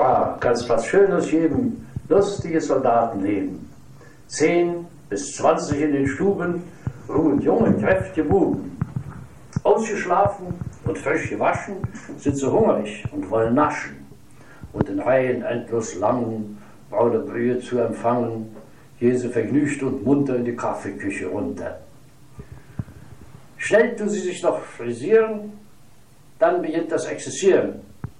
Hurra, kann's was Schönes geben, lustiges Soldatenleben. 10 bis 20 in den Stuben ruhen junge, kräftige Buben. Ausgeschlafen und frisch gewaschen sind sie hungrig und wollen naschen. Und in Reihen endlos langen braune Brühe zu empfangen, gehen sie vergnügt und munter in die Kaffeeküche runter. Schnell tun sie sich noch frisieren, dann beginnt das Exzessieren.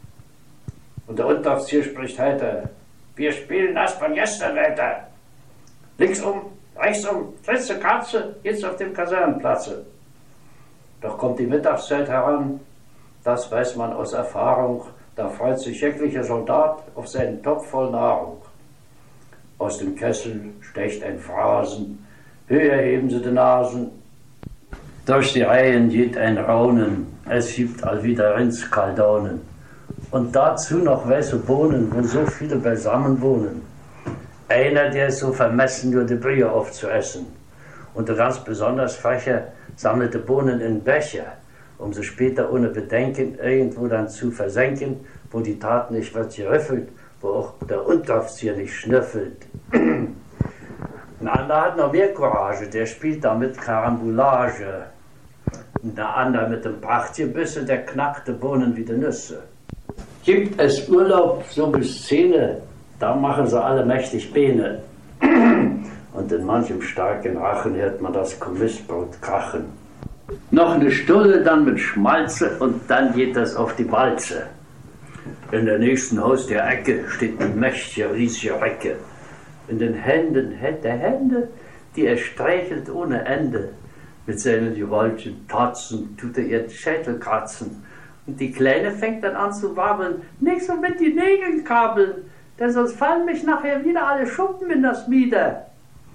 Und der Unteroffizier spricht heiter: Wir spielen das von gestern weiter. Links um, rechts um, letzte Katze, jetzt auf dem Kasernenplatze. Doch kommt die Mittagszeit heran, das weiß man aus Erfahrung, da freut sich jeglicher Soldat auf seinen Topf voll Nahrung. Aus dem Kessel stecht ein Phrasen, höher heben sie die Nasen. Durch die Reihen geht ein Raunen, es gibt allwieder Rindskaldaunen. Und dazu noch weiße Bohnen, wo so viele beisammen wohnen. Einer, der ist so vermessen, nur die Brühe aufzuessen. Und der ganz besonders Freche sammelte Bohnen in Becher, um sie später ohne Bedenken irgendwo dann zu versenken, wo die Tat nicht wird gerüffelt, wo auch der Unteroffizier nicht schnüffelt. Ein anderer hat noch mehr Courage, der spielt da mit Karambolage. Und der andere mit dem Prachtgebüsse, der knackte Bohnen wie die Nüsse. Gibt es Urlaub so bis 10, da machen sie alle mächtig Beine. Und in manchem starken Rachen hört man das Kommissbrot krachen. Noch eine Stulle, dann mit Schmalze und dann geht das auf die Walze. In der nächsten Haus der Ecke steht eine mächtige, riesige Recke. In den Händen hält der Hände, die er streichelt ohne Ende. Mit seinen gewaltigen Tatzen tut er ihren Schädel kratzen. Und die Kleine fängt dann an zu wabbeln: Nicht so mit die Nägel kabeln, denn sonst fallen mich nachher wieder alle Schuppen in das Mieder.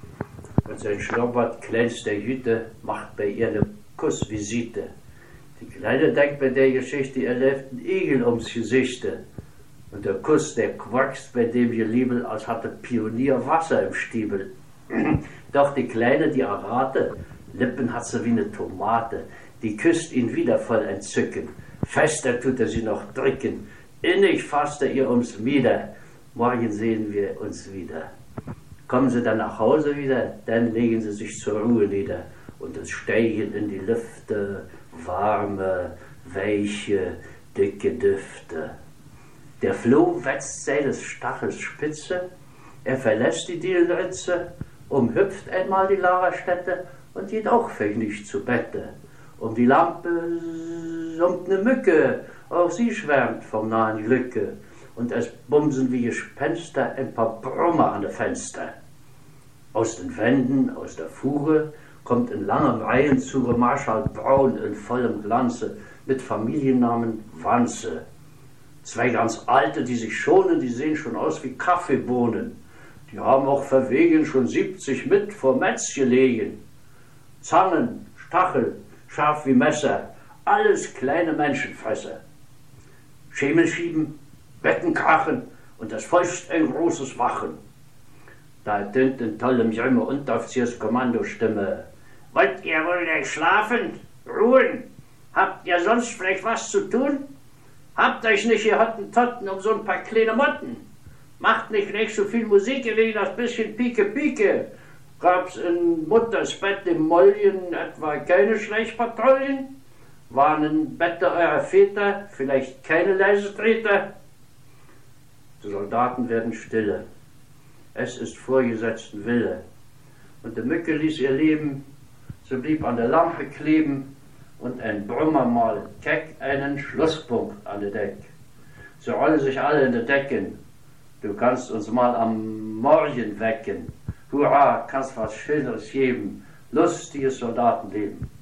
Und sein Schnurrbart glänzt der Hüte, macht bei ihr eine Kussvisite. Die Kleine denkt bei der Geschichte, er läuft ein Igel ums Gesichte. Und der Kuss, der quackst bei dem Geliebel, als hatte Pionier Wasser im Stiebel. Doch die Kleine, die Arate, Lippen hat sie wie eine Tomate, die küsst ihn wieder voll Entzücken. Fester tut er sie noch drücken, innig fasst er ihr ums Mieder. Morgen sehen wir uns wieder. Kommen sie dann nach Hause wieder, dann legen sie sich zur Ruhe nieder. Und es steigen in die Lüfte warme, weiche, dicke Düfte. Der Floh wetzt seines Stachels Spitze, er verlässt die Dielenritze, umhüpft einmal die Lagerstätte und geht auch vergnügt zu Bette. Um die Lampe summt ne Mücke, auch sie schwärmt vom nahen Glücke. Und es bumsen wie Gespenster ein paar Brummer an den Fenster. Aus den Wänden, aus der Fuhre, kommt in langen Reihen zu Marschall Braun in vollem Glanze mit Familiennamen Wanze. 2 ganz alte, die sich schonen, die sehen schon aus wie Kaffeebohnen. Die haben auch verwegen schon 70 mit vor Metz gelegen. Zangen, Stachel, scharf wie Messer, alles kleine Menschenfresser. Schemel schieben, Betten krachen und das Fäust ein großes Wachen. Da tönt in tollem Junge Unteroffizierskommando-Stimme: Wollt ihr wohl gleich schlafen? Ruhen? Habt ihr sonst vielleicht was zu tun? Habt euch nicht hier Hottentotten um so ein paar kleine Motten? Macht nicht gleich so viel Musik wegen das bisschen Pike-Pike. Gab's in Mutters Bett im Mollien etwa keine Schleichpatrouillen? Waren in Bette eurer Väter vielleicht keine Leisetreter? Die Soldaten werden stille. Es ist vorgesetzten Wille. Und die Mücke ließ ihr Leben, sie blieb an der Lampe kleben und ein Brummer mal keck einen Schlusspunkt an der Deck. Sie rollen sich alle in die Decken. Du kannst uns mal am Morgen wecken. Hurra, kannst was Schöneres geben. Lustiges Soldatenleben.